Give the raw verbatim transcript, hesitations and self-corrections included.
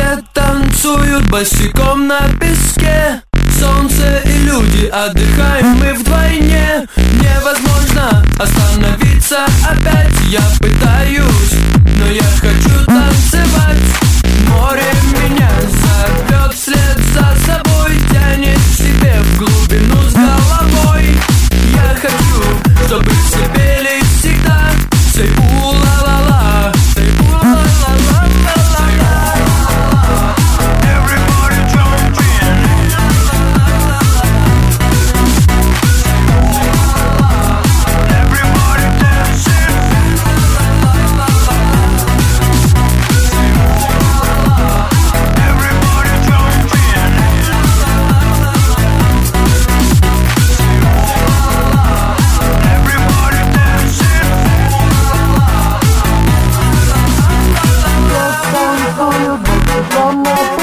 Все танцуют босиком на песке. Солнце и люди, отдыхаем мы вдвойне. Невозможно остановиться опять. Я пытаюсь, но я хочу танцевать. Море меня зовет вслед за собой, тянет к себе в глубину с головой. Я хочу, чтобы все пели всегда. Say у-ла-ла-ла, say у-ла-ла-ла-ла-ла. Everybody jump in. Everybody dancing. Everybody jump in. Everybody dancing. Танцуют босиком на